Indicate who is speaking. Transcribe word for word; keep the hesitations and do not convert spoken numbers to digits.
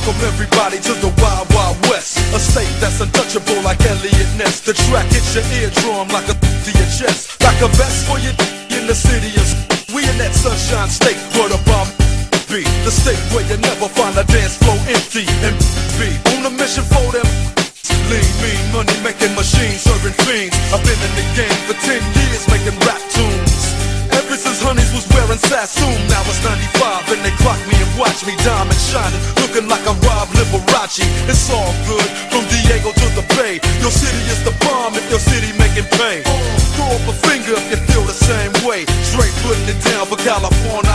Speaker 1: welcome everybody to the Wild Wild West. A state that's untouchable like Elliot Ness. The track hits your eardrum like a to your chest. Like a vest for you in the city of we in that sunshine state where the bomb be. The state where you never find a dance floor empty. And be on a mission for them lean, mean, money making machines serving fiends. I've been in the game for ten years making rap tunes. Ever since Honeys was wearing Sassoon. Now it's ninety-five and they clock me and watch me diamond shining, looking like a Rob Liberace. It's all good from Diego to the Bay. Your city is the bomb if your city making pay. Throw up a finger if you feel the same way. Straight putting it down for California